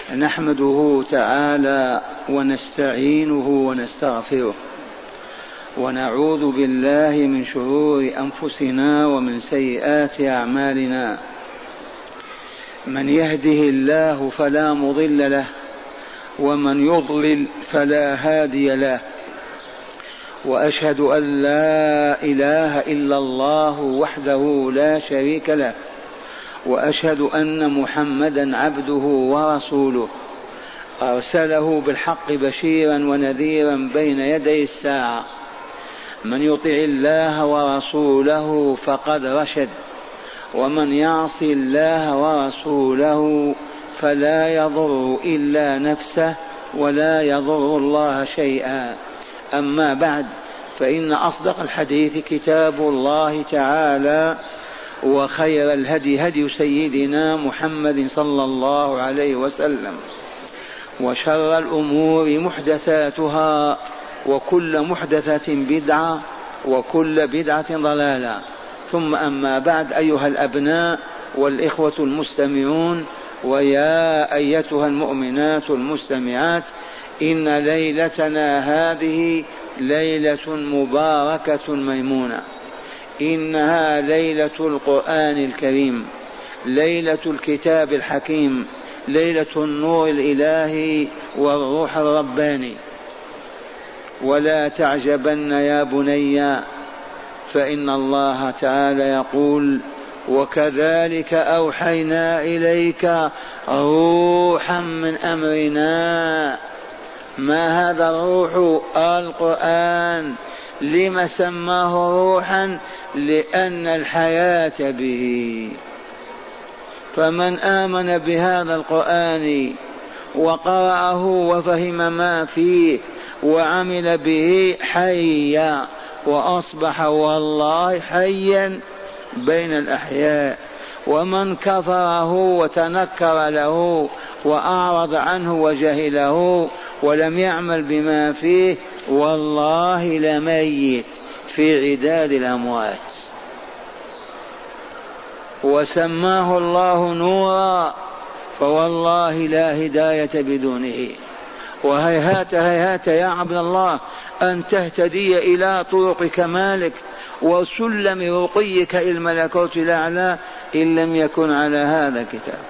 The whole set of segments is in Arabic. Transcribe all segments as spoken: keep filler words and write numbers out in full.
نحمده تعالى ونستعينه ونستغفره ونعوذ بالله من شرور أنفسنا ومن سيئات أعمالنا. من يهده الله فلا مضل له ومن يضلل فلا هادي له، وأشهد أن لا إله إلا الله وحده لا شريك له، وأشهد أن محمدا عبده ورسوله أرسله بالحق بشيرا ونذيرا بين يدي الساعة. من يطع الله ورسوله فقد رشد، ومن يعص الله ورسوله فلا يضر إلا نفسه ولا يضر الله شيئا. أما بعد، فإن أصدق الحديث كتاب الله تعالى، وخير الهدي هدي سيدنا محمد صلى الله عليه وسلم، وشر الأمور محدثاتها، وكل محدثة بدعة، وكل بدعة ضلالة. ثم أما بعد، أيها الأبناء والإخوة المستمعون، ويا أيتها المؤمنات المستمعات، إن ليلتنا هذه ليلة مباركة ميمونة، إنها ليلة القرآن الكريم، ليلة الكتاب الحكيم، ليلة النور الإلهي والروح الرباني. ولا تعجبن يا بني، فإن الله تعالى يقول: وكذلك أوحينا إليك روحا من أمرنا. ما هذا الروح؟ القرآن. لم سماه روحا؟ لأن الحياة به. فمن آمن بهذا القرآن وقرأه وفهم ما فيه وعمل به حيا، وأصبح والله حيا بين الأحياء. ومن كفره وتنكر له وأعرض عنه وجهله ولم يعمل بما فيه والله لميت في عداد الأموات. وسماه الله نورا، فوالله لا هداية بدونه. وهيهات هيهات يا عبد الله أن تهتدي إلى طرق كمالك وسلم رقيك إلى الملكوت الأعلى إن لم يكن على هذا الكتاب.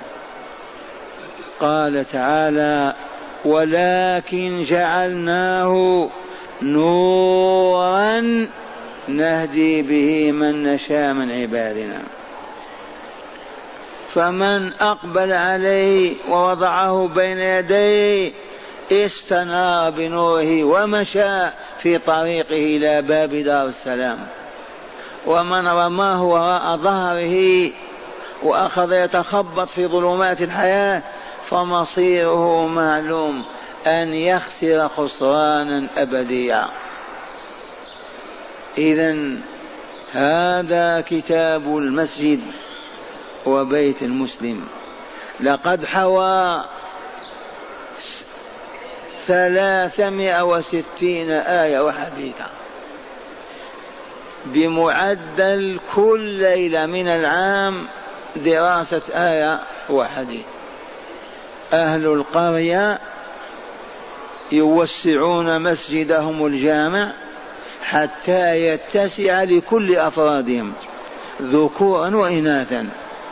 قال تعالى: ولكن جعلناه نورا نهدي به من نشاء من عبادنا. فمن أقبل عليه ووضعه بين يديه استنار بنوره ومشى في طريقه إلى باب دار السلام. ومن رماه وراء ظهره وأخذ يتخبط في ظلمات الحياة فمصيره معلوم، أن يخسر خسرانا أبديا. إذن هذا كتاب المسجد وبيت المسلم. لقد حوى ثلاثمائة وستين آية وحديثة بمعدل كل ليلة من العام دراسة آية وحديث. أهل القرية يوسعون مسجدهم الجامع حتى يتسع لكل أفرادهم ذكورا وإناثا،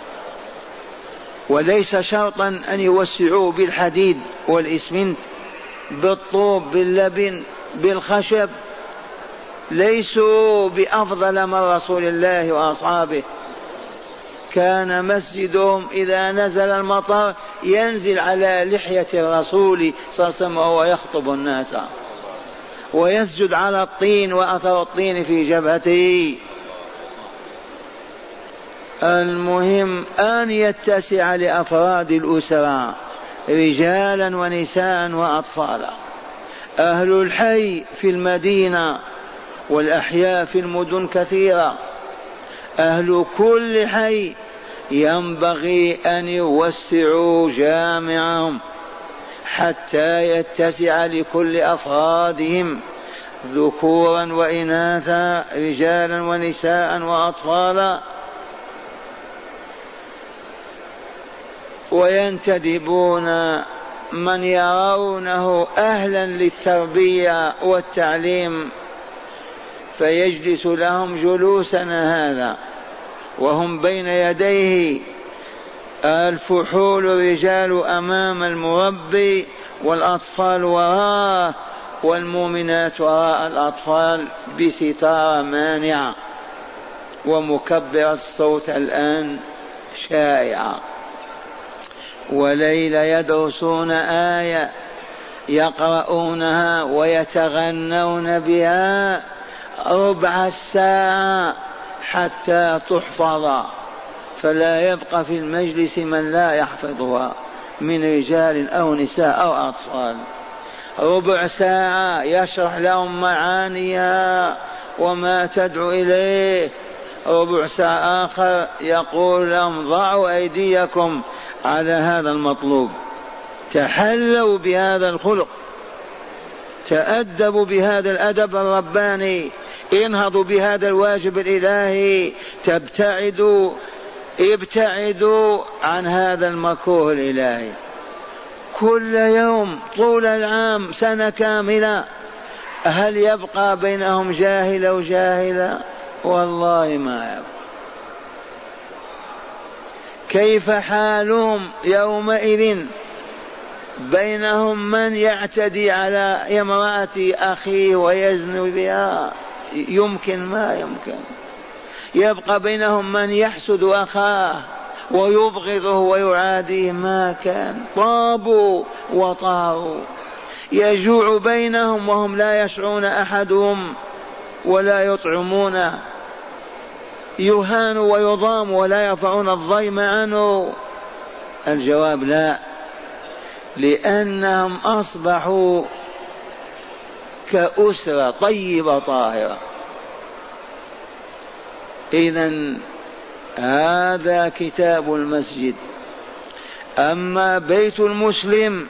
وليس شرطا أن يوسعوه بالحديد والإسمنت، بالطوب، باللبن، بالخشب. ليسوا بأفضل من رسول الله وأصحابه. كان مسجدهم إذا نزل المطر ينزل على لحية الرسول صلى الله عليه وسلم وهو يخطب الناس، ويسجد على الطين وأثر الطين في جبهته. المهم أن يتسع لأفراد الأسرة رجالا ونساء وأطفالا. أهل الحي في المدينة والأحياء في المدن كثيرة، أهل كل حي ينبغي أن يوسعوا جامعهم حتى يتسع لكل أفرادهم ذكورا وإناثا، رجالا ونساء وأطفالا. وينتدبون من يرونه أهلا للتربية والتعليم فيجلس لهم جلوسنا هذا وهم بين يديه، الفحول رجال أمام المربي والأطفال وراءه والمؤمنات وراء الأطفال بستارة مانعة، ومكبر الصوت الآن شائعة. وليل يدرسون آية يقرؤونها ويتغنون بها ربع الساعة حتى تحفظ، فلا يبقى في المجلس من لا يحفظها من رجال أو نساء أو أطفال. ربع ساعة يشرح لهم معانيها وما تدعو إليه، ربع ساعة آخر يقول لهم ضعوا أيديكم على هذا المطلوب، تحلوا بهذا الخلق، تأدبوا بهذا الأدب الرباني، انهضوا بهذا الواجب الإلهي، تبتعدوا ابتعدوا عن هذا المكروه الإلهي. كل يوم طول العام سنة كاملة هل يبقى بينهم جاهل وجاهلة؟ والله ما يبقى. كيف حالهم يومئذ؟ بينهم من يعتدي على امرأة أخيه ويزني بها، يمكن ما يمكن. يبقى بينهم من يحسد أخاه ويبغضه ويعاديه، ما كان. طابوا وطاروا. يجوع بينهم وهم لا يشعرون أحدهم ولا يطعمون، يهان ويضام ولا يرفعون الضيم عنه. الجواب لا، لأنهم أصبحوا كأسرة طيبة طاهرة. إذن هذا كتاب المسجد. أما بيت المسلم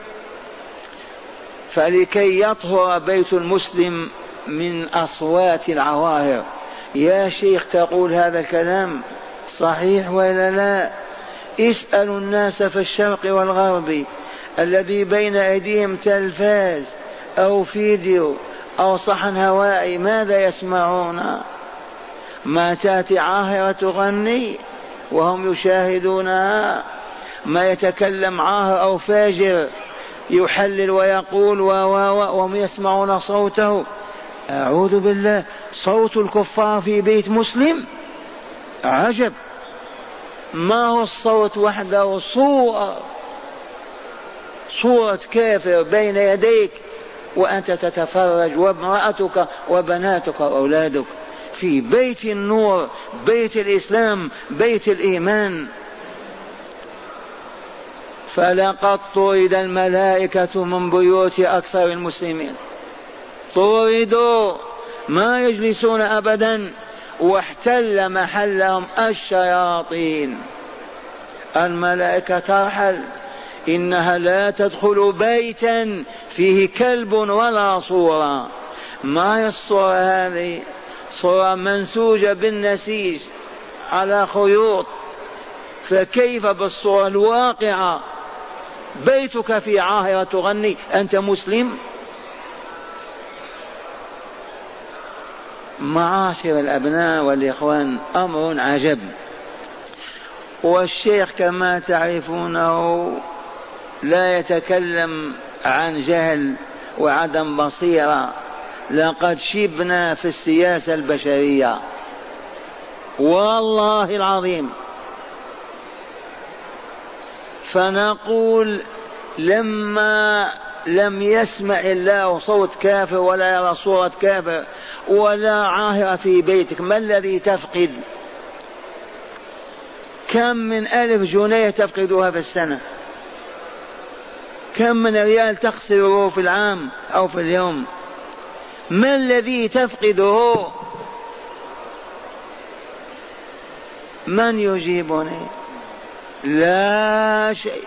فلكي يطهر بيت المسلم من أصوات العواهر. يا شيخ تقول هذا الكلام صحيح ولا لا؟ اسألوا الناس في الشرق والغرب الذي بين أيديهم تلفاز أو فيديو أو صحن هوائي، ماذا يسمعون؟ ما تأتي عاهرة تغني وهم يشاهدونها، ما يتكلم عاهر أو فاجر يحلل ويقول وهم يسمعون صوته. أعوذ بالله، صوت الكفار في بيت مسلم؟ عجب. ما هو الصوت وحده؟ صورة صورة كافر بين يديك وأنت تتفرج، وامرأتك وبناتك وأولادك في بيت النور، بيت الإسلام، بيت الإيمان. فلقد طرد الملائكة من بيوت أكثر المسلمين، طردوا ما يجلسون أبدا، واحتل محلهم الشياطين. الملائكة ترحل، إنها لا تدخل بيتا فيه كلب ولا صورة. ما هي الصورة هذه؟ صورة منسوجة بالنسيج على خيوط، فكيف بالصورة الواقعة؟ بيتك في عاهرة تغني، أنت مسلم؟ معاشر الأبناء والإخوان، أمر عجب. والشيخ كما تعرفونه لا يتكلم عن جهل وعدم بصيرة، لقد شبنا في السياسة البشرية والله العظيم. فنقول لما لم يسمع الله صوت كافر ولا يرى صورة كافر ولا عاهرة في بيتك، ما الذي تفقد؟ كم من ألف جنيه تفقدها في السنة؟ كم من ريال تخسره في العام أو في اليوم؟ ما الذي تفقده؟ من يجيبني؟ لا شيء،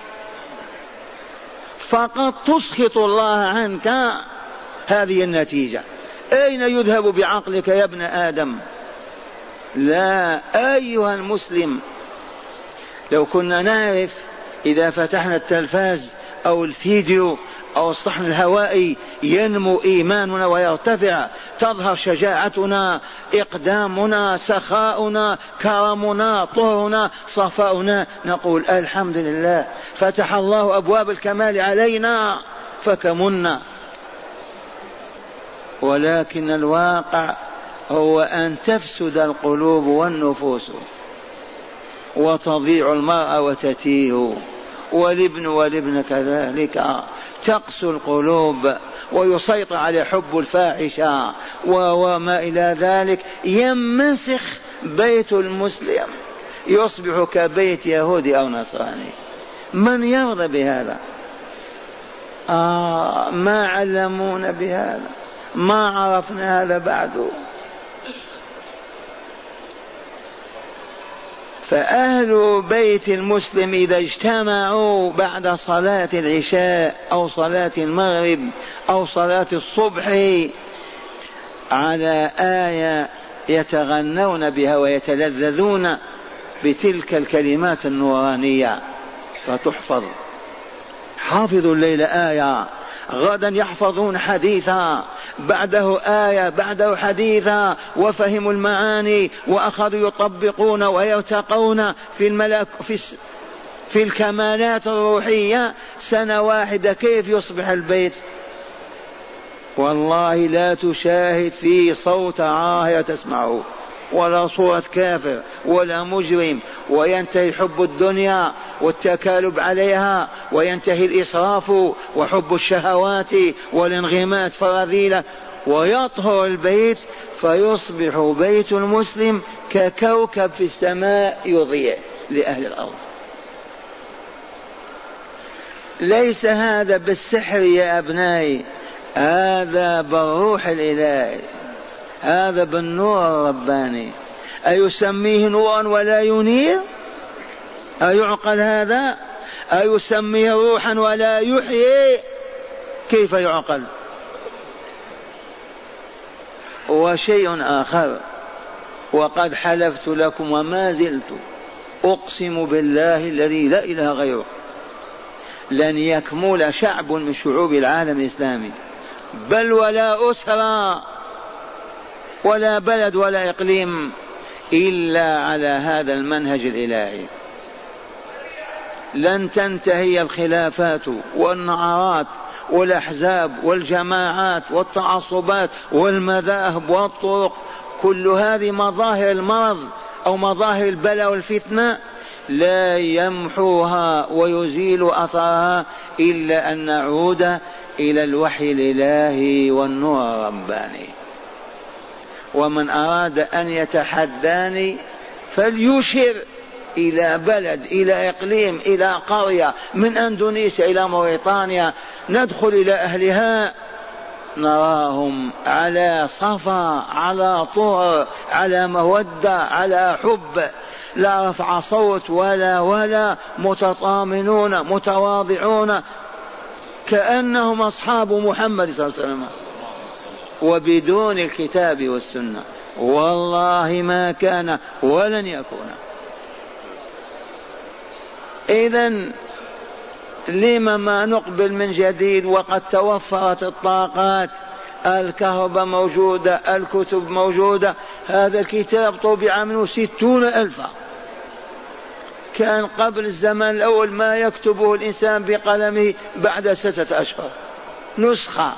فقط تسخط الله عنك. هذه النتيجة. أين يذهب بعقلك يا ابن آدم؟ لا. أيها المسلم، لو كنا نعرف إذا فتحنا التلفاز أو الفيديو أو الصحن الهوائي ينمو إيماننا ويرتفع، تظهر شجاعتنا، إقدامنا، سخاؤنا، كرمنا، طهرنا، صفاؤنا، نقول الحمد لله فتح الله أبواب الكمال علينا فكمنا. ولكن الواقع هو أن تفسد القلوب والنفوس وتضيع المرأة وتتيه، والابن والابن كذلك، تقسو القلوب ويسيطر على حب الفاحشة وما إلى ذلك، يمسخ بيت المسلم يصبح كبيت يهودي أو نصراني. من يرضى بهذا؟ آه ما علمونا بهذا، ما عرفنا هذا بعد. فأهل بيت المسلم إذا اجتمعوا بعد صلاة العشاء أو صلاة المغرب أو صلاة الصبح على آية يتغنون بها ويتلذذون بتلك الكلمات النورانية فتحفظ. حافظوا الليل آية، غدا يحفظون حديثا، بعده آية، بعده حديثا، وفهموا المعاني وأخذوا يطبقون ويرتقون في الملك في, في الكمالات الروحية. سنة واحدة كيف يصبح البيت؟ والله لا تشاهد فيه صوت عاهر تسمعه، ولا صورة كافر ولا مجرم، وينتهي حب الدنيا والتكالب عليها، وينتهي الإسراف وحب الشهوات والانغماس فرذيلة، ويطهر البيت فيصبح بيت المسلم ككوكب في السماء يضيء لأهل الأرض. ليس هذا بالسحر يا أبنائي، هذا بالروح الإلهي، هذا بالنور الرباني. أيسميه نورا ولا ينير؟ أيعقل هذا؟ أيسميه روحا ولا يحيي؟ كيف يعقل؟ وشيء آخر، وقد حلفت لكم وما زلت أقسم بالله الذي لا إله غيره، لن يكمل شعب من شعوب العالم الإسلامي، بل ولا أسرى ولا بلد ولا إقليم، إلا على هذا المنهج الإلهي. لن تنتهي الخلافات والنعرات والأحزاب والجماعات والتعصبات والمذاهب والطرق، كل هذه مظاهر المرض أو مظاهر البلاء والفتنة، لا يمحوها ويزيل أثرها إلا أن نعود إلى الوحي الإلهي والنور الرباني. ومن أراد أن يتحداني فليشر إلى بلد، إلى إقليم، إلى قرية، من أندونيسيا إلى موريتانيا، ندخل إلى أهلها نراهم على صفا، على طهر، على مودة، على حب، لا رفع صوت ولا ولا متطامنون متواضعون كأنهم أصحاب محمد صلى الله عليه وسلم، وبدون الكتاب والسنة والله ما كان ولن يكون. إذن لما ما نقبل من جديد وقد توفرت الطاقات؟ الكهرباء موجودة، الكتب موجودة. هذا الكتاب طبع منه ستون ألفا، كان قبل الزمان الأول ما يكتبه الإنسان بقلمه بعد ستة أشهر نسخة.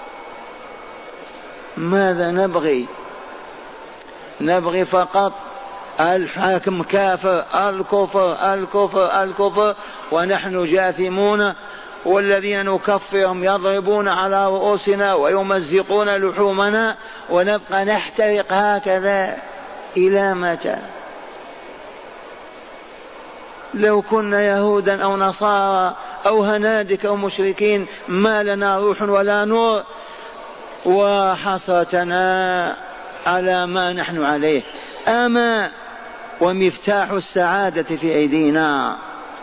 ماذا نبغي؟ نبغي فقط الحاكم كافر، الكفر الكفر الكفر، ونحن جاثمون، والذين نكفرهم يضربون على رؤوسنا ويمزقون لحومنا، ونبقى نحترق هكذا إلى متى؟ لو كنا يهودا أو نصارى أو هنادك أو مشركين ما لنا روح ولا نور، وحسرتنا على ما نحن عليه. أما ومفتاح السعادة في أيدينا،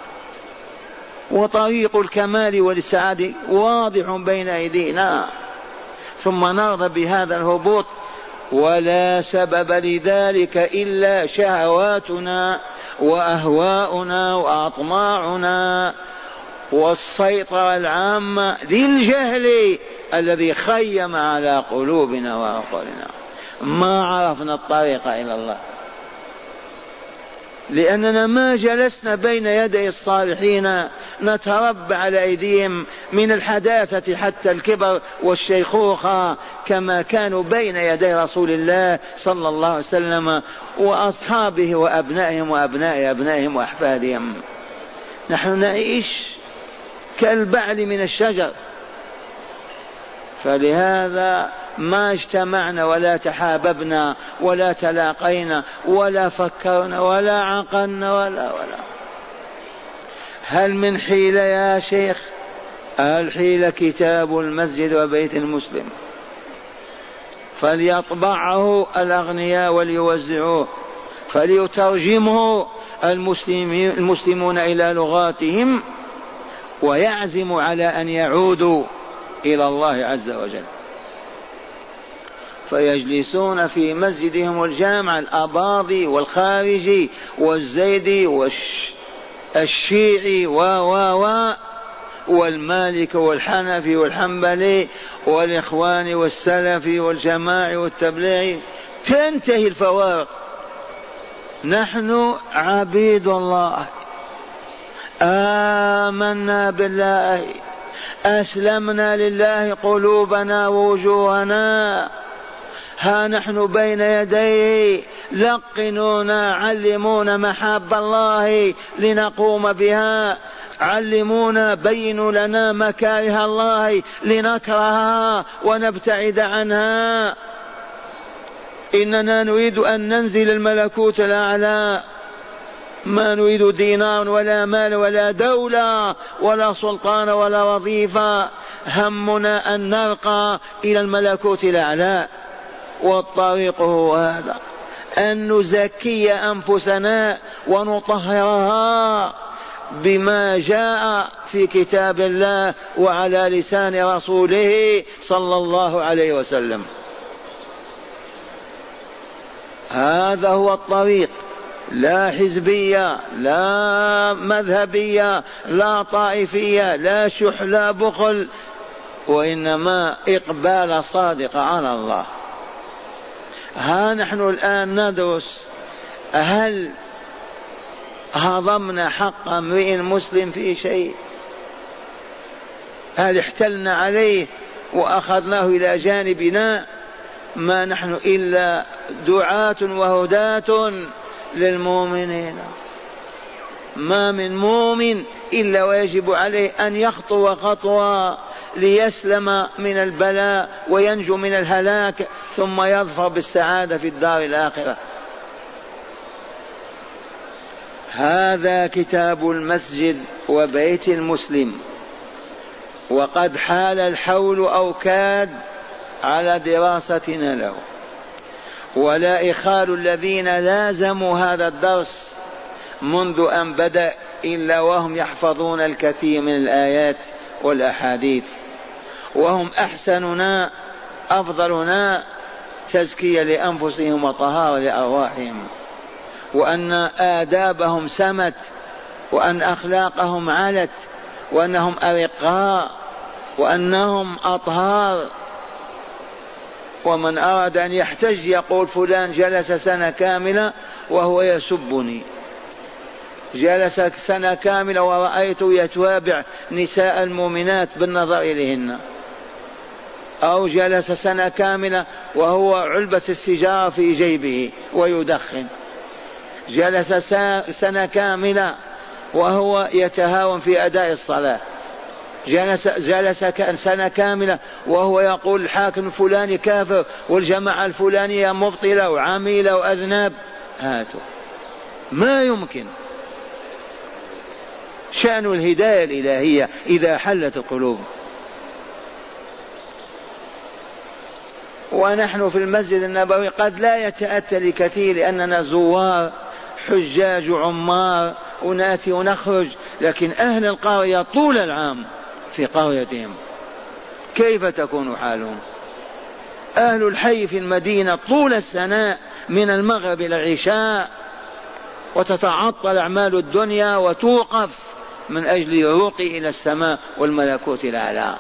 وطريق الكمال والسعادة واضح بين أيدينا، ثم نرضى بهذا الهبوط، ولا سبب لذلك إلا شهواتنا وأهواؤنا وأطماعنا والسيطرة العامة للجهل الذي خيم على قلوبنا وعقولنا. ما عرفنا الطريق إلى الله لأننا ما جلسنا بين يدي الصالحين نتربى على أيديهم من الحداثة حتى الكبر والشيخوخة كما كانوا بين يدي رسول الله صلى الله عليه وسلم وأصحابه وأبنائهم وأبناء أبنائهم وأحفادهم. نحن نعيش كالبعل من الشجر. فلهذا ما اجتمعنا ولا تحاببنا ولا تلاقينا ولا فكرنا ولا عقلنا ولا ولا. هل من حيلة يا شيخ؟ الحيلة كتاب المسجد وبيت المسلم، فليطبعه الأغنياء وليوزعوه، فليترجمه المسلمون إلى لغاتهم، ويعزموا على أن يعودوا إلى الله عز وجل. فيجلسون في مسجدهم الجامع الأباضي والخارجي والزيدي والشيعي و و و والمالك والحنفي والحنبلي والإخوان والسلفي والجماعي والتبليغي، تنتهي الفوارق. نحن عبيد الله، آمنا بالله، أسلمنا لله قلوبنا ووجوهنا، ها نحن بين يديه، لقنونا، علمونا محاب الله لنقوم بها، علمونا، بينوا لنا مكاره الله لنكرهها ونبتعد عنها. إننا نريد أن ننزل الملكوت الأعلى، ما نريد دينار ولا مال ولا دولة ولا سلطان ولا وظيفة، همنا أن نرقى إلى الملكوت الأعلى. والطريق هو هذا، أن نزكي أنفسنا ونطهرها بما جاء في كتاب الله وعلى لسان رسوله صلى الله عليه وسلم. هذا هو الطريق، لا حزبية، لا مذهبية، لا طائفية، لا شح، لا بخل، وإنما إقبال صادق على الله. ها نحن الآن ندرس هل هضمنا حق امرئ مسلم في شيء؟ هل احتلنا عليه وأخذناه إلى جانبنا؟ ما نحن إلا دعاة وهداة للمؤمنين. ما من مؤمن إلا ويجب عليه أن يخطو خطوة ليسلم من البلاء وينجو من الهلاك ثم يظفر بالسعادة في الدار الآخرة. هذا كتاب المسجد وبيت المسلم، وقد حال الحول أو كاد على دراستنا له، ولا إخال الذين لازموا هذا الدرس منذ أن بدأ إلا وهم يحفظون الكثير من الآيات والأحاديث، وهم أحسننا أفضلنا تزكية لأنفسهم وطهارة لأرواحهم، وأن آدابهم سمت، وأن أخلاقهم علت، وأنهم أرقاء، وأنهم أطهار. ومن أراد أن يحتج يقول فلان جلس سنة كاملة وهو يسبني، جلس سنة كاملة ورأيته يتوابع نساء المؤمنات بالنظر إليهن، أو جلس سنة كاملة وهو علبة السيجارة في جيبه ويدخن، جلس سنة كاملة وهو يتهاون في أداء الصلاة، جلس, جلس سنة كاملة وهو يقول الحاكم الفلاني كافر والجماعة الفلانية مبطلة وعميلة وأذناب. هاتوا ما يمكن. شأن الهداية الإلهية إذا حلت القلوب. ونحن في المسجد النبوي قد لا يتأتى لكثير لأننا زوار حجاج عمار وناتي ونخرج، لكن أهل القرية طول العام في قريتهم كيف تكون حالهم؟ أهل الحي في المدينة طول السنة من المغرب إلى العشاء، وتتعطل أعمال الدنيا وتوقف من أجل الرقي إلى السماء والملكوت الأعلى.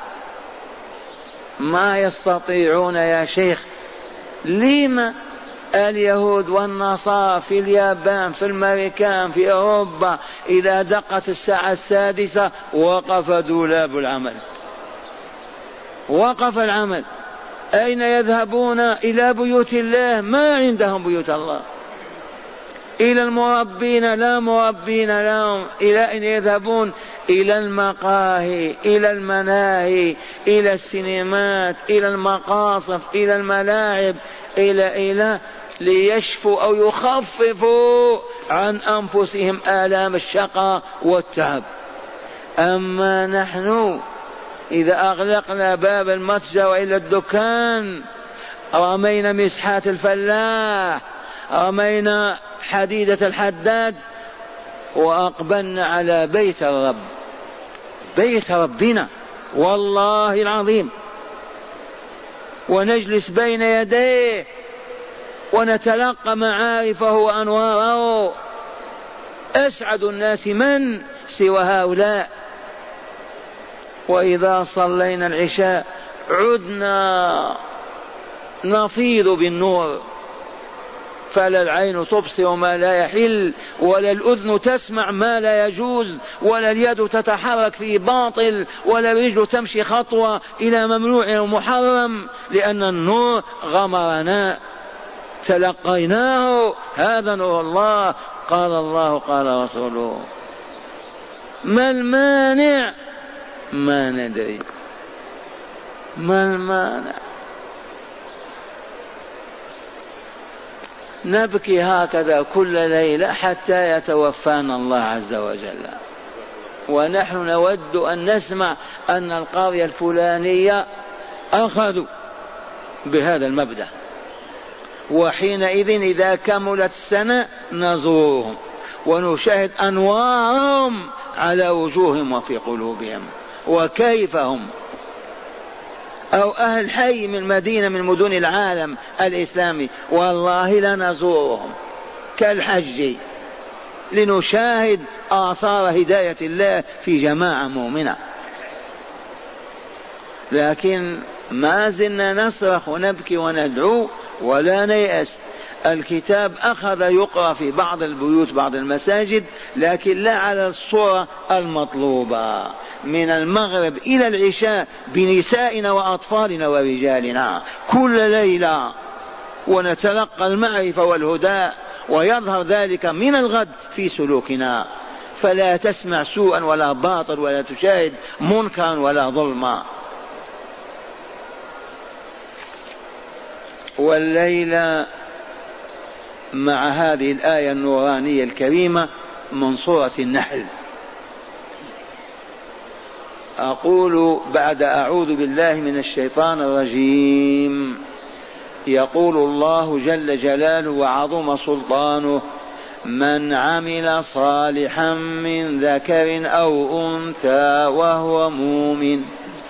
ما يستطيعون يا شيخ. لما اليهود والنصارى في اليابان في الأمريكان في أوروبا إذا دقت الساعة السادسة وقف دولاب العمل، وقف العمل. أين يذهبون؟ إلى بيوت الله، ما عندهم بيوت الله. إلى المربين، لا مربين لهم. إلى أين يذهبون؟ إلى المقاهي، إلى المناهي، إلى السينمات، إلى المقاصف، إلى الملاعب، إلى إلى ليشفوا أو يخففوا عن أنفسهم آلام الشقاء والتعب. أما نحن إذا أغلقنا باب المتجر وإلى الدكان، رمينا مسحات الفلاح، رمينا حديدة الحداد، وأقبلنا على بيت الرب، بيت ربنا والله العظيم، ونجلس بين يديه ونتلقى معارفه وأنواره. أسعد الناس من سوى هؤلاء. وإذا صلينا العشاء عدنا نفيض بالنور، فلا العين تبصر ما لا يحل، ولا الأذن تسمع ما لا يجوز، ولا اليد تتحرك في باطل، ولا الرجل تمشي خطوة إلى ممنوع ومحرم، لأن النور غمرنا تلقيناه. هذا نور الله. قال الله قال رسوله. ما المانع؟ ما ندري ما المانع. نبكي هكذا كل ليلة حتى يتوفانا الله عز وجل، ونحن نود أن نسمع أن القرية الفلانية أخذوا بهذا المبدأ، وحينئذ إذا كملت السنة نزورهم ونشاهد أنوارهم على وجوههم وفي قلوبهم وكيف هم. أو أهل حي من مدينة من مدن العالم الإسلامي، والله لنزورهم كالحج لنشاهد آثار هداية الله في جماعة مؤمنة. لكن ما زلنا نصرخ ونبكي وندعو ولا نيأس. الكتاب أخذ يقرأ في بعض البيوت بعض المساجد، لكن لا على الصورة المطلوبة، من المغرب إلى العشاء بنسائنا وأطفالنا ورجالنا كل ليلة، ونتلقى المعرفة والهدى، ويظهر ذلك من الغد في سلوكنا. فلا تسمع سوءا ولا باطل، ولا تشاهد منكرا ولا ظلما. والليلة مع هذه الآية النورانية الكريمة من سورة النحل أقول بعد أعوذ بالله من الشيطان الرجيم. يقول الله جل جلاله وعظم سلطانه: من عمل صالحا من ذكر أو أنثى وهو مؤمن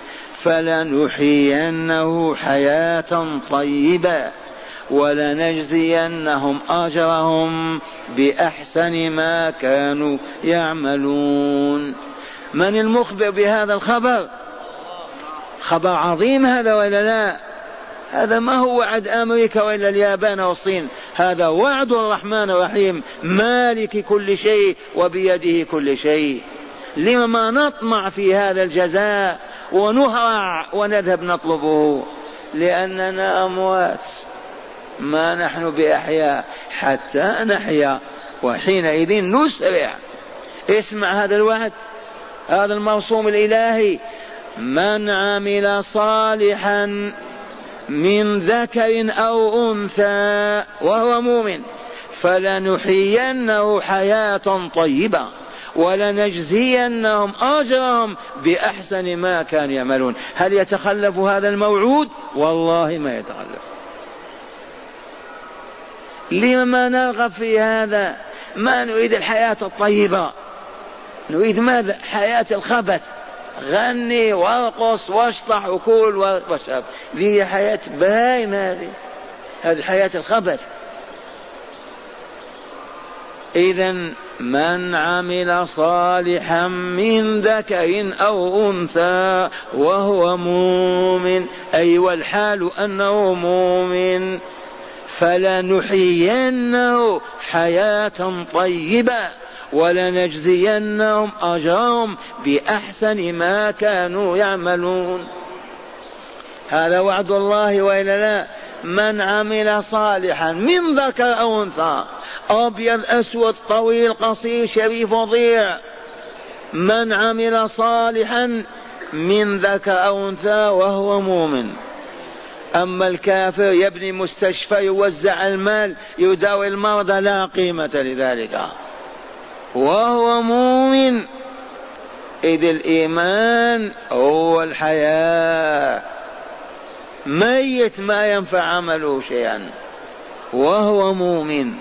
فلنحيينه حياة طيبة ولنجزينهم أجرهم بأحسن ما كانوا يعملون. من المخبر بهذا الخبر؟ خبر عظيم هذا ولا لا؟ هذا ما هو وعد أمريكا وإلا اليابان والصين، هذا وعد الرحمن الرحيم مالك كل شيء وبيده كل شيء. لما ما نطمع في هذا الجزاء ونهرع ونذهب نطلبه؟ لأننا أموات، ما نحن بأحياء حتى نحيا، وحينئذ نسرع. اسمع هذا الوعد، هذا المرسوم الإلهي: من عمل صالحا من ذكر أو أنثى وهو مؤمن فلنحيينه حياة طيبة ولنجزينهم أجرهم بأحسن ما كانوا يعملون. هل يتخلف هذا الموعود؟ والله ما يتخلف. لما ما نرغب في هذا؟ ما نريد الحياة الطيبة، نريد ماذا؟ حياة الخبث، غني وارقص واشطح وكل واشرب. ذي حياة بهايم، هذه هذه حياة الخبث. إذن من عمل صالحا من ذكر أو أنثى وهو مؤمن، أي والحال أنه مؤمن، فلنحيينه حياة طيبة ولنجزينهم أجرهم بأحسن ما كانوا يعملون. هذا وعد الله وإلا لا؟ من عمل صالحا من ذكر أو أنثى، أبيض أسود طويل قصير شريف وضيع، من عمل صالحا من ذكر أو أنثى وهو مؤمن. أما الكافر يبني مستشفى يوزع المال يداوي المرضى لا قيمة لذلك، وهو مؤمن، إذ الإيمان هو الحياة، ميت ما ينفع عمله شيئا وهو مؤمن.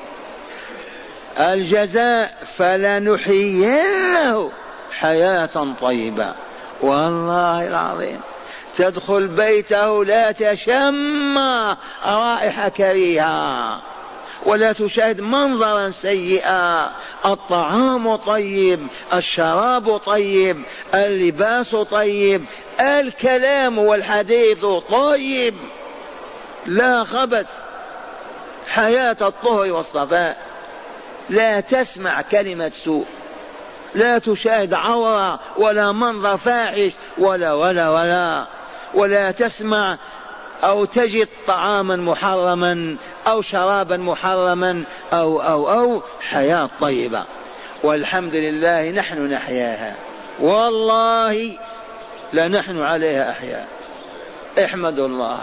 الجزاء فلنحيينه حياة طيبة. والله العظيم تدخل بيته لا تشم رائحة كريهة ولا تشاهد منظرا سيئا، الطعام طيب، الشراب طيب، اللباس طيب، الكلام والحديث طيب، لا خبث، حياة الطهر والصفاء، لا تسمع كلمة سوء، لا تشاهد عورة ولا منظر فاحش ولا ولا ولا ولا تسمع أو تجد طعاما محرما أو شرابا محرما أو أو أو حياة طيبة. والحمد لله نحن نحياها، والله لنحن عليها أحياء، احمدوا الله.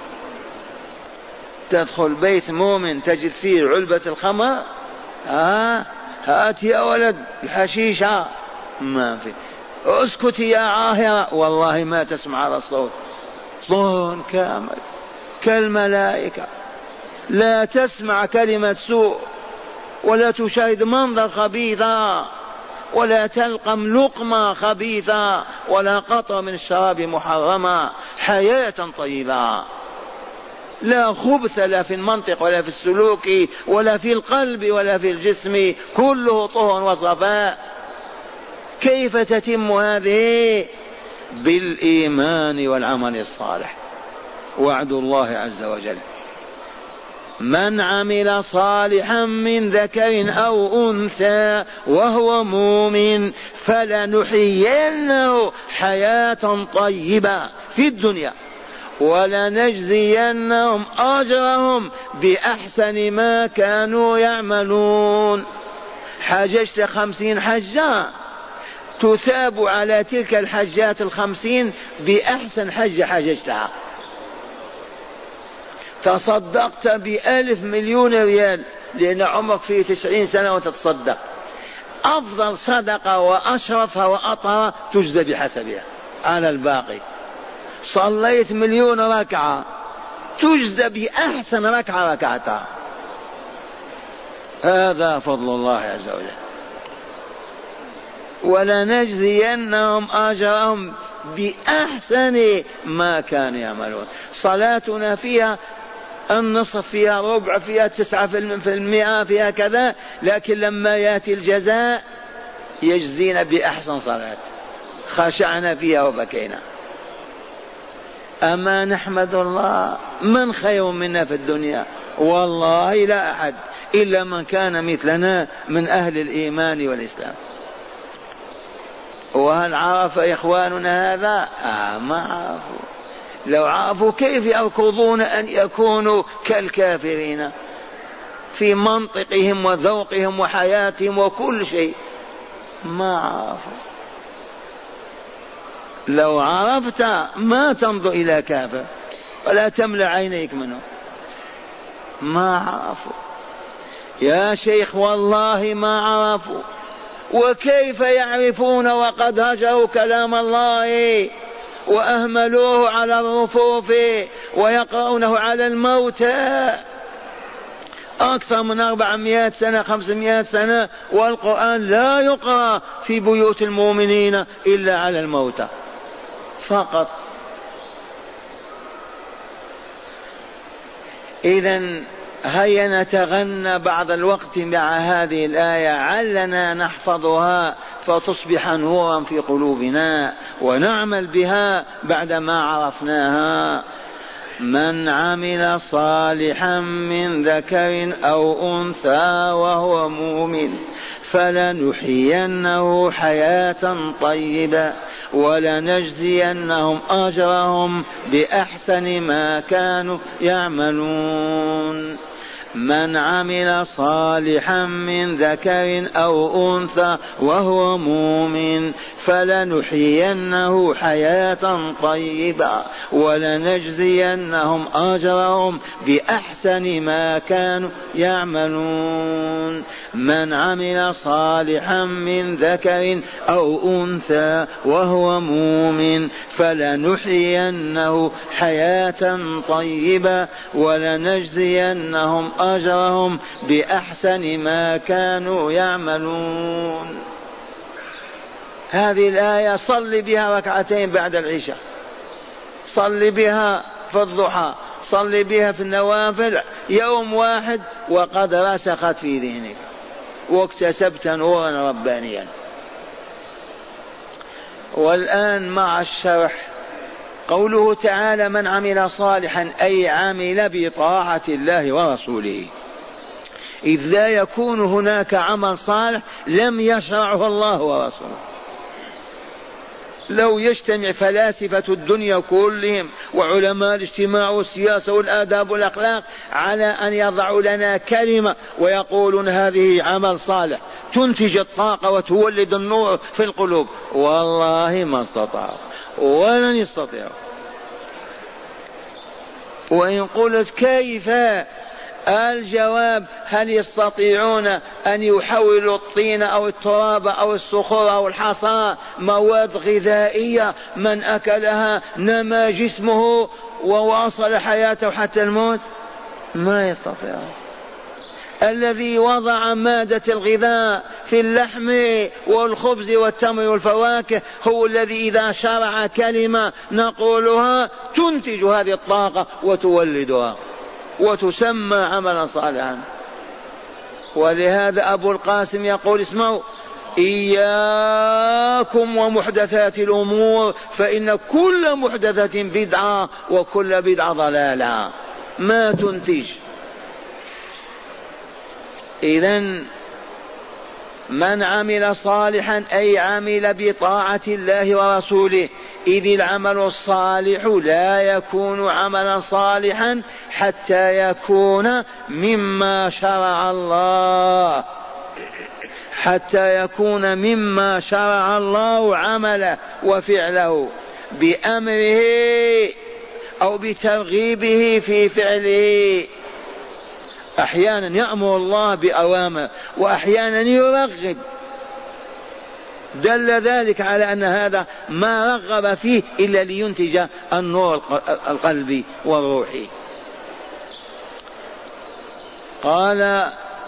تدخل بيت مؤمن تجد فيه علبة الخمر، ها هات يا ولد الحشيشة، ما في، اسكت يا عاهرة، والله ما تسمع هذا الصوت، صون كامل كالملائكة، لا تسمع كلمة سوء ولا تشاهد منظر خبيثا ولا تلقم لقمة خبيثة ولا قطرة من الشراب محرمة، حياة طيبة، لا خبث لا في المنطق ولا في السلوك ولا في القلب ولا في الجسم، كله طهر وصفاء. كيف تتم هذه؟ بالإيمان والعمل الصالح، وعد الله عز وجل. من عمل صالحا من ذكر أو أنثى وهو مؤمن فلنحيينه حياة طيبة في الدنيا ولنجزينهم أجرهم بأحسن ما كانوا يعملون. حججت خمسين حجة تثاب على تلك الحجات الخمسين بأحسن حجة حججتها. تصدقت بألف مليون ريال لأن عمرك فيه تسعين سنة وتتصدق، أفضل صدقة وأشرفها وأطهر تجزى بحسبها على الباقي. صليت مليون ركعة تجزى بأحسن ركعة ركعتها. هذا فضل الله عز وجل. ولنجزينهم أجرهم بأحسن ما كانوا يعملون. صلاتنا فيها النصف، فيها ربع، فيها تسعة في المئة، فيها كذا، لكن لما يأتي الجزاء يجزينا بأحسن صلاة، خشعنا فيها وبكينا. أما نحمد الله، من خير منا في الدنيا؟ والله لا أحد إلا من كان مثلنا من أهل الإيمان والإسلام. وهل عرف إخواننا هذا؟ آه ما عرفوا. لو عرفوا كيف يركضون أن يكونوا كالكافرين في منطقهم وذوقهم وحياتهم وكل شيء؟ ما عرفوا. لو عرفت ما تنظر إلى كافر ولا تملأ عينيك منه. ما عرفوا يا شيخ، والله ما عرفوا. وكيف يعرفون وقد هجروا كلام الله وأهملوه على الرفوف ويقرؤونه على الموتى أكثر من أربعمائة سنة خمسمائة سنة، والقرآن لا يقرأ في بيوت المؤمنين إلا على الموتى فقط. إذن هيا نتغنى بعض الوقت مع هذه الآية علنا نحفظها فتصبح نورا في قلوبنا ونعمل بها بعدما عرفناها. من عمل صالحا من ذكر أو أنثى وهو مؤمن فلنحيينه حياة طيبة ولنجزينهم أجرهم بأحسن ما كانوا يعملون. من عمل صالحا من ذكر أو أنثى وهو مؤمن فلنحيينه حياة طيبة ولنجزينهم أجرهم بأحسن ما كانوا يعملون. من عمل صالحا من ذكر أو أنثى وهو مؤمن فلنحيينه حياة طيبة ولنجزينهم أجرهم بأحسن ما كانوا يعملون. هذه الآية صل بها ركعتين بعد العشاء، صل بها في الضحى، صل بها في النوافل يوم واحد وقد رسخت في ذهنك واكتسبت نورا ربانيا. والآن مع الشرح. قوله تعالى من عمل صالحا أي عمل بطاعة الله ورسوله، إذ لا يكون هناك عمل صالح لم يشرعه الله ورسوله. لو يجتمع فلاسفة الدنيا كلهم وعلماء الاجتماع والسياسة والآداب والأخلاق على أن يضعوا لنا كلمة ويقولون هذه عمل صالح تنتج الطاقة وتولد النور في القلوب، والله ما استطاعوا ولن يستطيعوا. وإن قلت كيف؟ الجواب هل يستطيعون أن يحولوا الطين أو التراب أو الصخور أو الحصى مواد غذائية من أكلها نمى جسمه وواصل حياته حتى الموت؟ ما يستطيعون. الذي وضع مادة الغذاء في اللحم والخبز والتمر والفواكه هو الذي إذا شرع كلمة نقولها تنتج هذه الطاقة وتولدها وتسمى عملا صالحا. ولهذا أبو القاسم يقول اسمعوا إياكم ومحدثات الأمور فإن كل محدثة بدعة وكل بدعة ضلالة ما تنتج. إذن من عمل صالحا أي عمل بطاعة الله ورسوله، إذ العمل الصالح لا يكون عملا صالحا حتى يكون مما شرع الله، حتى يكون مما شرع الله عمله وفعله بأمره أو بترغيبه في فعله. أحيانا يأمر الله بأوامر وأحيانا يرغب، دل ذلك على أن هذا ما رغب فيه إلا لينتج النور القلبي والروحي. قال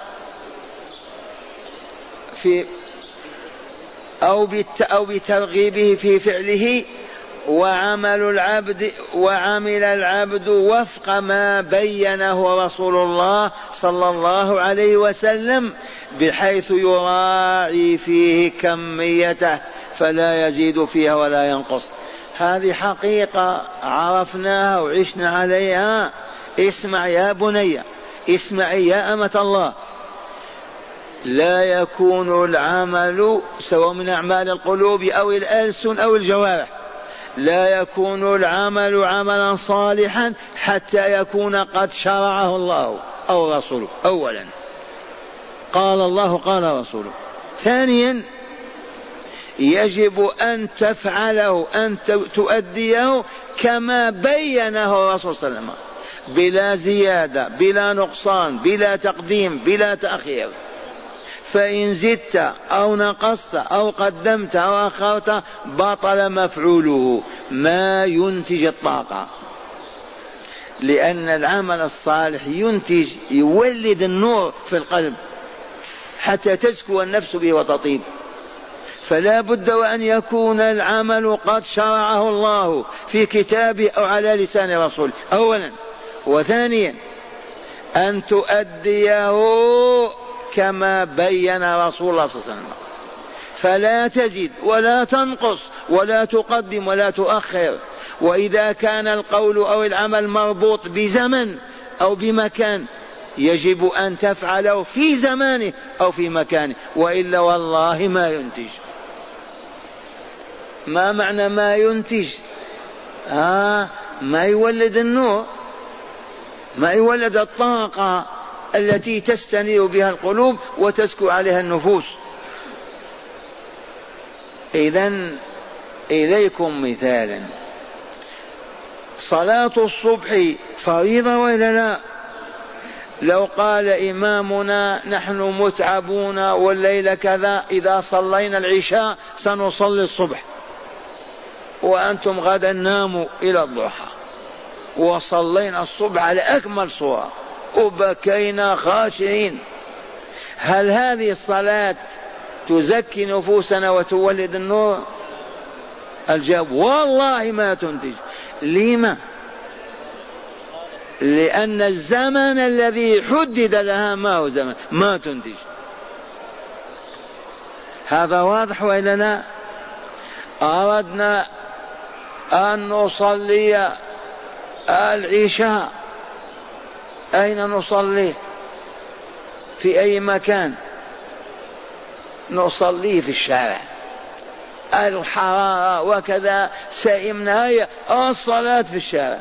في أو أو بترغيبه في فعله. وعمل العبد وعمل العبد وفق ما بينه رسول الله صلى الله عليه وسلم بحيث يراعي فيه كميته فلا يزيد فيها ولا ينقص. هذه حقيقة عرفناها وعشنا عليها. اسمع يا بني، اسمعي يا أمة الله، لا يكون العمل سواء من أعمال القلوب أو الألسن أو الجوارح، لا يكون العمل عملا صالحا حتى يكون قد شرعه الله أو رسوله. أولا قال الله قال رسوله. ثانيا يجب أن تفعله أن تؤديه كما بينه الرسول صلى الله عليه وسلم بلا زيادة بلا نقصان بلا تقديم بلا تأخير. فإن زدت أو نقصت أو قدمت أو أخرت بطل مفعوله، ما ينتج الطاقة. لأن العمل الصالح ينتج يولد النور في القلب حتى تزكو النفس به وتطيب. فلا بد وأن يكون العمل قد شرعه الله في كتابه أو على لسان رسوله أولا. وثانيا أن تؤديه كما بين رسول الله صلى الله عليه وسلم، فلا تزد ولا تنقص ولا تقدم ولا تؤخر. وإذا كان القول أو العمل مربوط بزمن أو بمكان يجب أن تفعله في زمانه أو في مكانه، وإلا والله ما ينتج. ما معنى ما ينتج؟ آه ما يولد النور، ما يولد الطاقة التي تستنير بها القلوب وتسكو عليها النفوس. إذن إليكم مثالا، صلاة الصبح فريضة ولا لا؟ لو قال إمامنا نحن متعبون والليل كذا، إذا صلينا العشاء سنصلي الصبح، وأنتم غدا ناموا إلى الضحى، وصلينا الصبح على أكمل صورة وبكينا خاشعين، هل هذه الصلاة تزكي نفوسنا وتولد النور؟ الجواب والله ما تنتج. لما؟ لأن الزمن الذي حدد لها ما هو زمن، ما تنتج. هذا واضح وإلا لا؟ أردنا أن نصلي العشاء، أين نصلي؟ في أي مكان؟ نصلي في الشارع، الحرارة وكذا سئمنا، هي الصلاة في الشارع،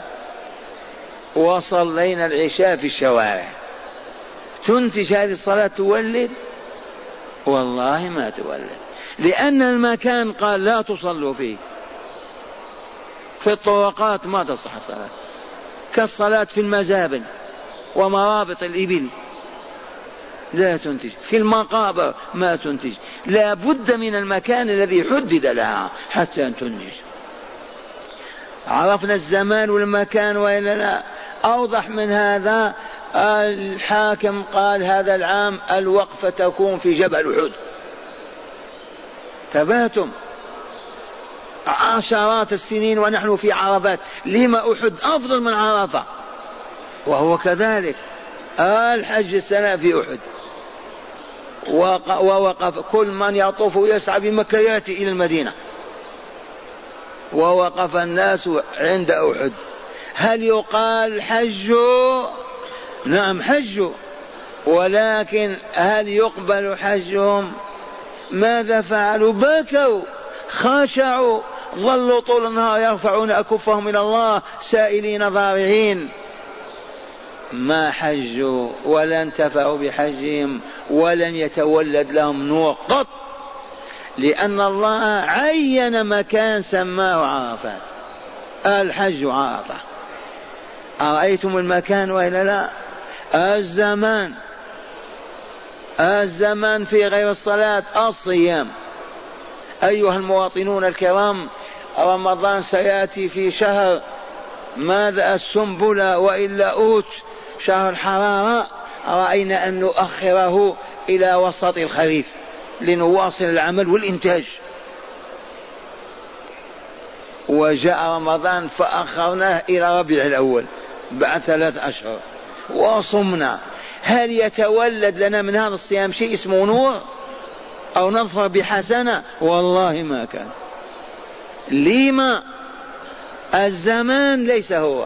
وصلينا العشاء في الشوارع. تنتج هذه الصلاة تولد؟ والله ما تولد، لأن المكان قال لا تصلوا فيه. في الطرقات ما تصح الصلاة، كالصلاة في المزابل ومرابط الإبل لا تنتج، في المقابر ما تنتج، لا بد من المكان الذي حدد لها حتى أن تنتج. عرفنا الزمان والمكان وإلا لا؟ أوضح من هذا، الحاكم قال هذا العام الوقفة تكون في جبل أحد، تباتم عشرات السنين ونحن في عرفات، لما أحد أفضل من عرفة؟ وهو كذلك الحج السنة في أحد، ووقف كل من يطوف يسعى بمكة يأتي إلى المدينة، ووقف الناس عند أحد. هل يقال حجوا؟ نعم حجوا، ولكن هل يقبل حجهم؟ ماذا فعلوا؟ بكوا خاشعوا، ظلوا طول النهار يرفعون أكفهم إلى الله سائلين ضارعين، ما حجوا ولا انتفعوا بحجهم ولم يتولد لهم نور قط، لأن الله عين مكان سماه عرفات، الحج عرفة. أرأيتم المكان وإلا لا؟ الزمان، الزمان في غير الصلاة الصيام. أيها المواطنون الكرام، رمضان سيأتي في شهر ماذا؟ السنبلة وإلا أوت، شهر الحرارة. رأينا أن نؤخره إلى وسط الخريف لنواصل العمل والإنتاج، وجاء رمضان فأخرناه إلى ربيع الأول بعد ثلاث أشهر وصمنا. هل يتولد لنا من هذا الصيام شيء اسمه نور أو نظفر بحسنة؟ والله ما كان. لما؟ الزمان ليس هو.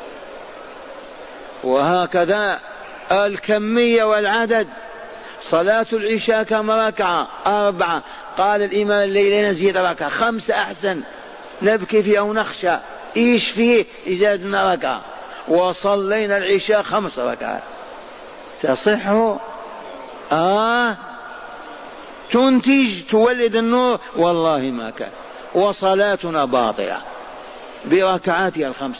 وهكذا الكمية والعدد، صلاة العشاء كم ركعة؟ أربعة. قال الإمام الليلة نزيد ركعة، خمسة أحسن، نبكي فيه أو نخشى، إيش فيه إذا زدنا ركعة؟ وصلينا العشاء خمس ركعات، تصح؟ آه تنتج تولد النور؟ والله ما كان. وصلاتنا باطلة بركعاتها الخمس.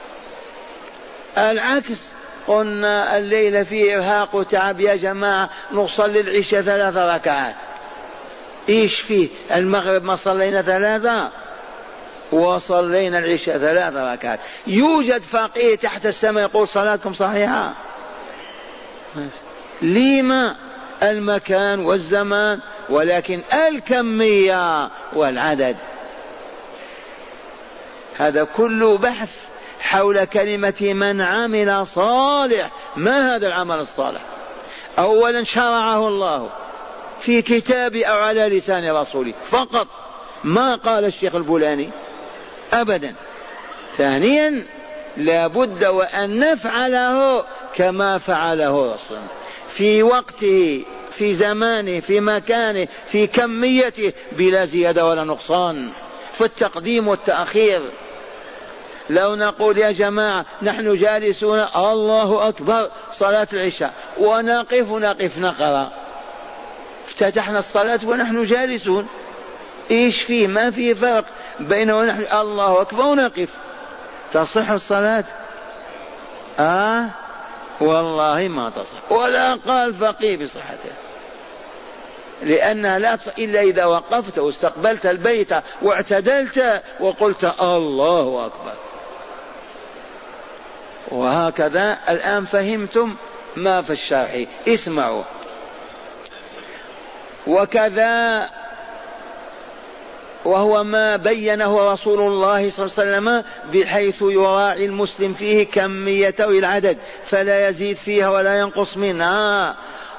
العكس، قلنا الليلة فيه إرهاق وتعب يا جماعة، نصلي العشاء ثلاث ركعات، إيش فيه؟ المغرب ما صلينا ثلاثة وصلينا العشاء ثلاث ركعات. يوجد فقيه تحت السماء يقول صلاتكم صحيحة؟ لما؟ المكان والزمان، ولكن الكمية والعدد. هذا كله بحث حول كلمة من عمل صالح ما هذا العمل الصالح؟ أولا شرعه الله في كتابه أو على لسان رسوله فقط، ما قال الشيخ الفلاني أبدا. ثانيا لا بد وأن نفعله كما فعله رسول في وقته، في زمانه، في مكانه، في كميته، بلا زيادة ولا نقصان، في التقديم والتأخير. لو نقول يا جماعة نحن جالسون الله أكبر صلاة العشاء ونقف نقف نقرأ، افتتحنا الصلاة ونحن جالسون، إيش فيه؟ ما فيه فرق بين ونحن الله أكبر ونقف، تصح الصلاة؟ آه والله ما تصح، ولا قال فقيه بصحتها، لأنها لا تصح إلا إذا وقفت واستقبلت البيت واعتدلت وقلت الله أكبر. وهكذا الآن فهمتم ما في الشرح، اسمعوا. وكذا وهو ما بينه رسول الله صلى الله عليه وسلم بحيث يراعي المسلم فيه كميته العدد فلا يزيد فيها ولا ينقص منها،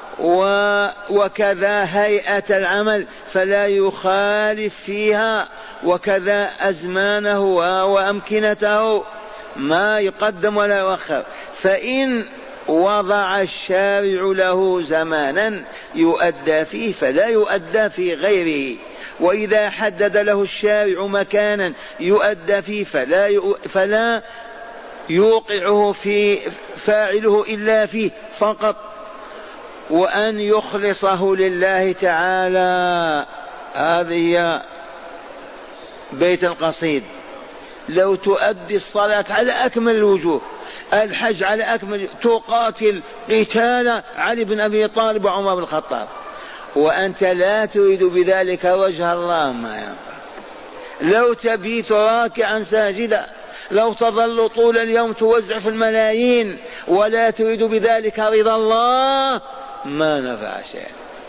وكذا هيئة العمل فلا يخالف فيها، وكذا أزمانه وأمكنته ما يقدم ولا يؤخر. فإن وضع الشارع له زمانا يؤدى فيه فلا يؤدى في غيره، وإذا حدد له الشارع مكانا يؤدى فيه فلا فلا يوقعه في فاعله إلا فيه فقط، وأن يخلصه لله تعالى. هذه بيت القصيد. لو تؤدي الصلاة على أكمل الوجوه، الحج على أكمل، تقاتل قتال علي بن أبي طالب وعمر بن الخطاب، وأنت لا تريد بذلك وجه الله، ما ينفع. لو تبيت راكعا ساجدا، لو تظل طول اليوم توزع في الملايين ولا تريد بذلك رضا الله، ما نفع شيء.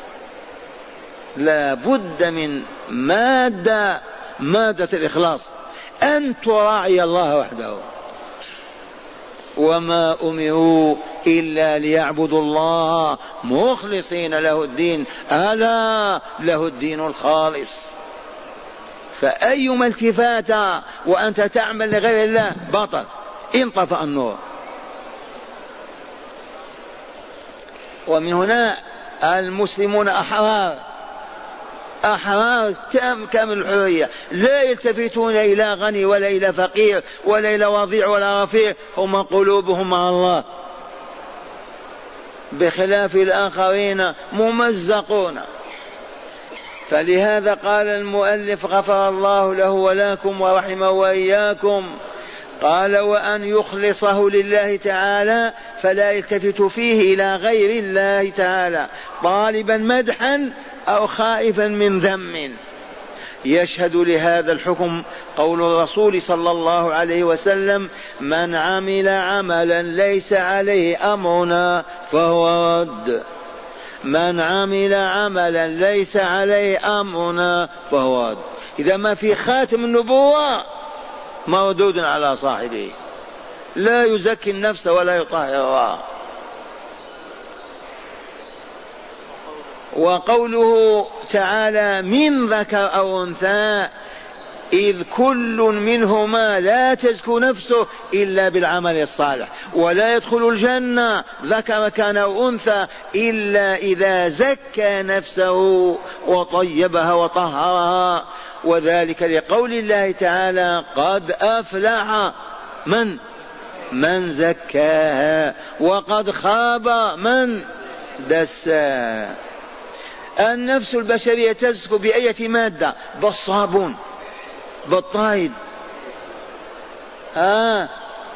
لا بد من مادة مادة الإخلاص، أن تراعي الله وحده. وما أمروا إلا ليعبدوا الله مخلصين له الدين، ألا له الدين الخالص. فأيما التفات وأنت تعمل لغير الله بطل، انطفأ النور. ومن هنا المسلمون أحرار، أحرار تام كامل الحرية، لا يلتفتون إلى غني ولا إلى فقير ولا إلى وضيع ولا رفيع، هم قلوبهم مع الله، بخلاف الآخرين ممزقون. فلهذا قال المؤلف غفر الله له ولكم ورحمه وإياكم، قال وأن يخلصه لله تعالى فلا يلتفت فيه إلى غير الله تعالى طالبا مدحا أو خائفا من ذم. يشهد لهذا الحكم قول الرسول صلى الله عليه وسلم: من عمل عملا ليس عليه أمرنا فهو رد. من عمل عملا ليس عليه أمرنا فهو رد. إذا ما في خاتم النبوة مردود على صاحبه، لا يزكي النفس ولا يطهرها. وقوله تعالى من ذكر أو أنثى، إذ كل منهما لا تزكو نفسه إلا بالعمل الصالح، ولا يدخل الجنة ذكر كان أو أنثى إلا إذا زكى نفسه وطيبها وطهرها. وذلك لقول الله تعالى: قد أفلح من من زكاها وقد خاب من دساها. النفس البشرية تزكو بأية مادة؟ بالصابون، بالطايد، آه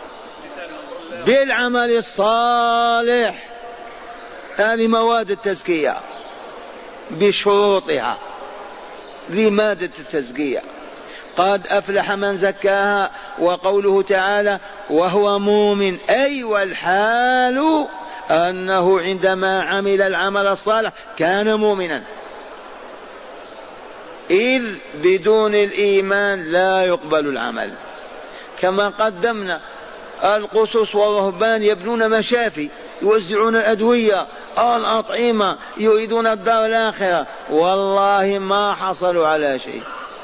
بالعمل الصالح. هذه مواد التزكية بشروطها، ذي مادة التزكية. قد أفلح من زكاها. وقوله تعالى: وهو مؤمن، أي والحال أنه عندما عمل العمل الصالح كان مؤمنا، إذ بدون الإيمان لا يقبل العمل. كما قدمنا القسوس والرهبان يبنون مشافي يوزعون الأدوية أو الأطعمة، يريدون الدار الآخرة، والله ما حصلوا على شيء.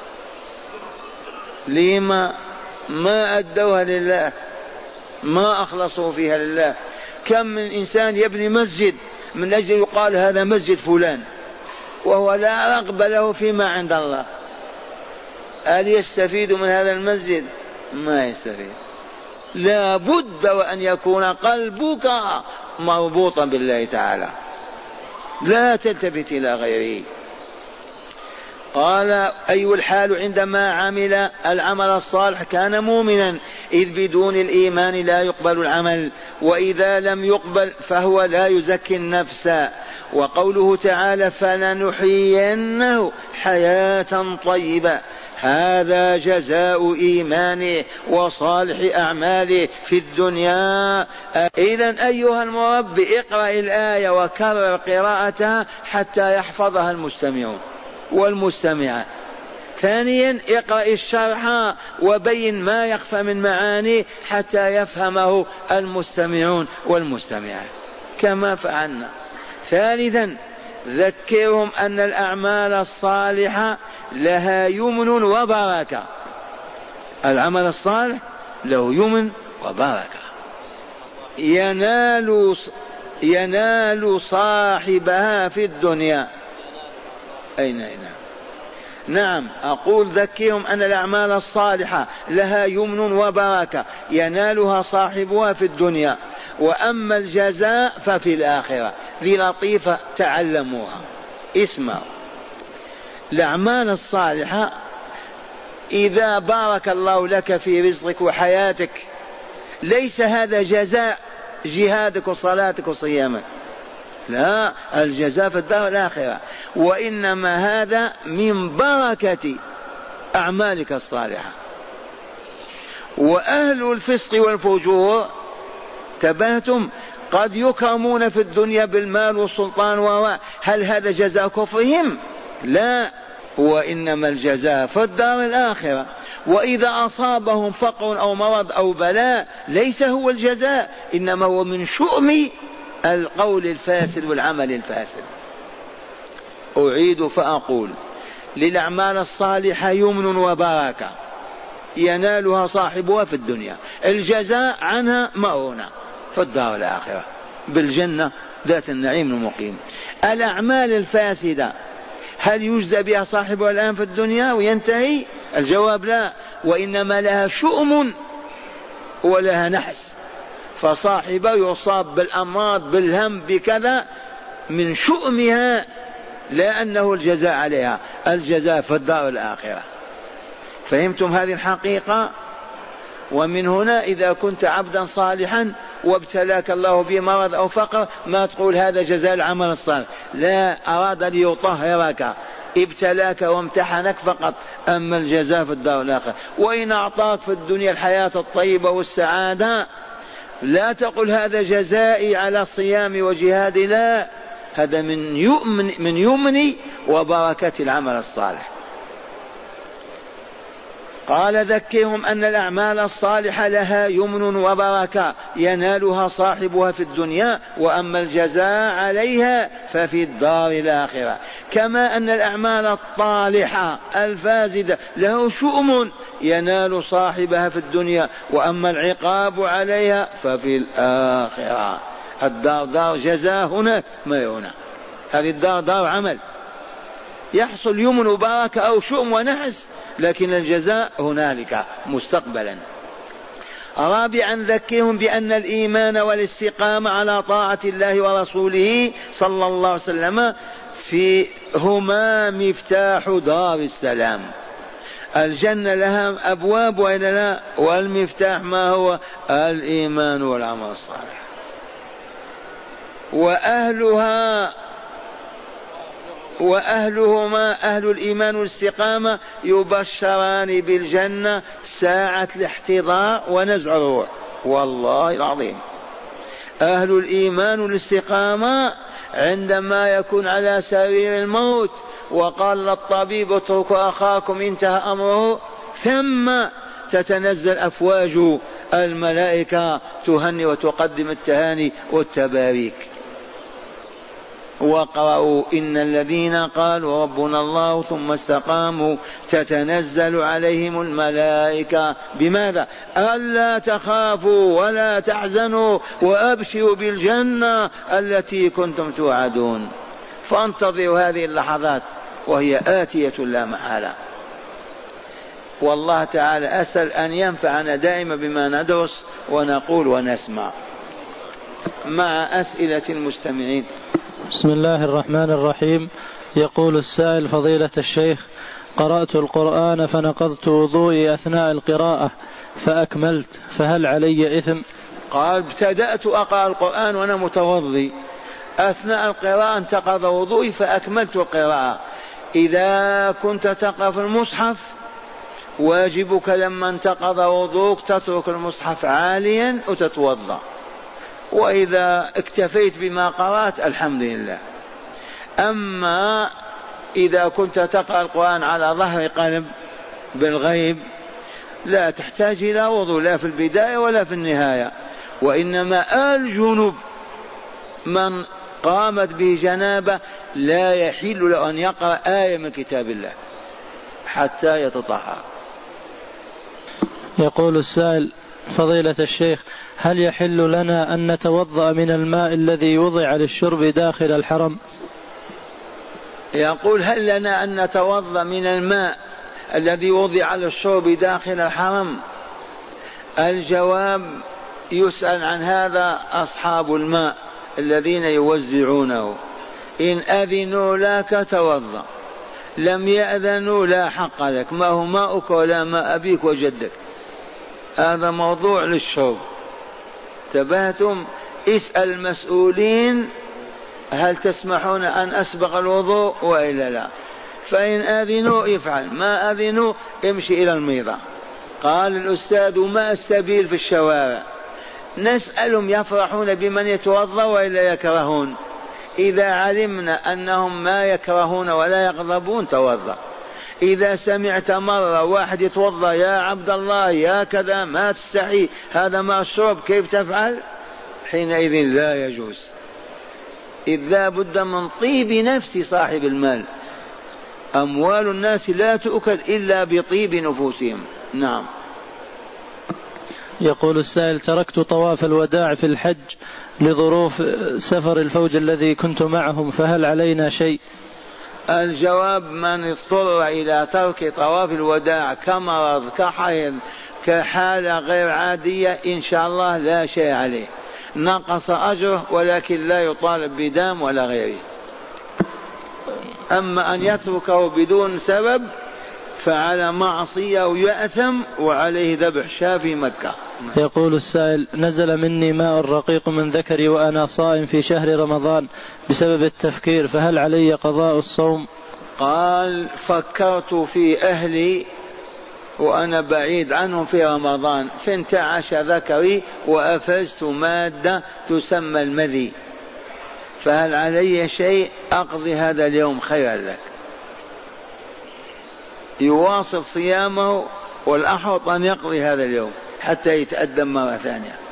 لما؟ ما أدوها لله، ما أخلصوا فيها لله. كم من إنسان يبني مسجد من أجل يقال هذا مسجد فلان، وهو لا رغبة له فيما عند الله. هل يستفيد من هذا المسجد؟ ما يستفيد. لا بد وأن يكون قلبك مربوطا بالله تعالى، لا تلتفت إلى غيره. قال: أي الحال عندما عمل العمل الصالح كان مؤمنا، إذ بدون الإيمان لا يقبل العمل، وإذا لم يقبل فهو لا يزكي النفس. وقوله تعالى: فلنحيينه حياة طيبة، هذا جزاء إيمانه وصالح أعماله في الدنيا. إذن أيها المربي اقرأ الآية وكرر قراءتها حتى يحفظها المستمعون والمستمعة. ثانيا اقرأ الشرح وبين ما يخفى من معاني حتى يفهمه المستمعون والمستمعات كما فعلنا. ثالثا ذكرهم أن الأعمال الصالحة لها يمن وبركة. العمل الصالح له يمن وبركة، ينال ينال صاحبها في الدنيا. أين أين نعم أقول ذكرهم أن الأعمال الصالحة لها يمن وبركة ينالها صاحبها في الدنيا، وأما الجزاء ففي الآخرة. ذي لطيفة تعلموها، اسمعوا. الأعمال الصالحة إذا بارك الله لك في رزقك وحياتك ليس هذا جزاء جهادك وصلاتك وصيامك، لا، الجزاء في الدار الآخرة، وإنما هذا من بركة أعمالك الصالحة. وأهل الفسق والفجور تبهتم قد يكرمون في الدنيا بالمال والسلطان، وهل هذا جزاء كفرهم؟ لا، وإنما الجزاء في الدار الآخرة. وإذا أصابهم فقر أو مرض أو بلاء ليس هو الجزاء، إنما هو من شؤم القول الفاسد والعمل الفاسد. أعيد فأقول: للأعمال الصالحة يمن وبركة ينالها صاحبها في الدنيا، الجزاء عنها مؤونة في الدار الآخرة بالجنة ذات النعيم المقيم. الأعمال الفاسدة هل يجزى بها صاحبها الآن في الدنيا وينتهي؟ الجواب لا، وإنما لها شؤم ولها نحس، فصاحبها يصاب بالأمراض بالهم بكذا من شؤمها، لا أنه الجزاء عليها، الجزاء في الدار الآخرة. فهمتم هذه الحقيقة؟ ومن هنا إذا كنت عبدا صالحا وابتلاك الله بمرض أو فقر ما تقول هذا جزاء العمل الصالح، لا، أراد ليطهرك، ابتلاك وامتحنك فقط، أما الجزاء في الدار الآخرة. وإن أعطاك في الدنيا الحياة الطيبة والسعادة لا تقل هذا جزائي على الصيام وجهاد، لا، هذا من يمن من يمن وبركة العمل الصالح. قال: ذكرهم أن الأعمال الصالحة لها يمن وبركة ينالها صاحبها في الدنيا، وأما الجزاء عليها ففي الدار الآخرة. كما أن الأعمال الطالحة الفاسدة له شؤم ينال صاحبها في الدنيا، وأما العقاب عليها ففي الآخرة. الدار دار جزاء هنا ما هنا، هذه الدار دار عمل، يحصل يمن وبركة أو شؤم ونحس، لكن الجزاء هنالك مستقبلا. رابعا ذكرهم بأن الإيمان والاستقامة على طاعة الله ورسوله صلى الله عليه وسلم في هما مفتاح دار السلام. الجنة لها أبواب وإلا لا؟ والمفتاح ما هو؟ الإيمان والعمل الصالح. وأهلها وأهلهما أهل الإيمان والاستقامة يبشران بالجنة ساعة الاحتضار ونزع الروح، والله العظيم. أهل الإيمان والاستقامة عندما يكون على سرير الموت وقال للطبيب اتركوا أخاكم انتهى أمره، ثم تتنزل أفواج الملائكة تهني وتقدم التهاني والتباريك. وقرأوا إن الذين قالوا ربنا الله ثم استقاموا تتنزل عليهم الملائكة بماذا؟ ألا تخافوا ولا تحزنوا وأبشروا بالجنة التي كنتم توعدون. فانتظروا هذه اللحظات وهي آتية لا محالة. والله تعالى أسأل أن ينفعنا دائما بما ندرس ونقول ونسمع. مع أسئلة المستمعين. بسم الله الرحمن الرحيم. يقول السائل: فضيلة الشيخ، قرأت القرآن فنقضت وضوئي أثناء القراءة فأكملت، فهل علي إثم؟ قال: ابتدأت أقرأ القرآن وأنا متوضي، أثناء القراءة انتقض وضوئي فأكملت القراءة. إذا كنت تقرأ في المصحف واجبك لما انتقض وضوءك تترك المصحف عاليا وتتوضأ، وإذا اكتفيت بما قرأت الحمد لله. أما إذا كنت تقرأ القرآن على ظهر قلب بالغيب لا تحتاج إلى وضوء، لا في البداية ولا في النهاية. وإنما الجنب من قامت به جنابة لا يحل له أن يقرأ آية من كتاب الله حتى يتطهر. يقول السائل: فضيلة الشيخ، هل يحل لنا أن نتوضأ من الماء الذي وضع للشرب داخل الحرم؟ يقول: هل لنا أن نتوضأ من الماء الذي وضع للشرب داخل الحرم؟ الجواب: يسأل عن هذا أصحاب الماء الذين يوزعونه، إن أذنوا لك توضأ، لم يأذنوا لا حق لك، ما هو ماؤك ولا ماء أبيك وجدك، هذا موضوع للشرب. تبهتم؟ اسأل المسؤولين هل تسمحون أن أسبغ الوضوء وإلا لا؟ فإن أذنوا يفعل، ما أذنوا امشي إلى الميضة. قال الأستاذ: ما السبيل في الشوارع؟ نسألهم يفرحون بمن يتوضأ وإلا يكرهون؟ إذا علمنا أنهم ما يكرهون ولا يغضبون توضأ. إذا سمعت مرة واحد يتوضأ يا عبد الله يا كذا ما تستحي هذا ما الشرب كيف تفعل؟ حينئذ لا يجوز، إذ لا بد من طيب نفس صاحب المال. أموال الناس لا تؤكل إلا بطيب نفوسهم. نعم. يقول السائل: تركت طواف الوداع في الحج لظروف سفر الفوج الذي كنت معهم، فهل علينا شيء؟ الجواب: من اضطر إلى ترك طواف الوداع كمرض كحيض كحالة غير عادية إن شاء الله لا شيء عليه، نقص أجره ولكن لا يطالب بدم ولا غيره. أما أن يتركه بدون سبب فعلى معصية ويأثم وعليه ذبح شاة في مكة. يقول السائل: نزل مني ماء رقيق من ذكري وأنا صائم في شهر رمضان بسبب التفكير، فهل علي قضاء الصوم؟ قال: فكرت في أهلي وأنا بعيد عنهم في رمضان فانتعش ذكري وأفزت مادة تسمى المذي، فهل علي شيء؟ أقضي هذا اليوم خيرا لك. يواصل صيامه والأحوط أن يقضي هذا اليوم حتى يتأدم مرة ثانية.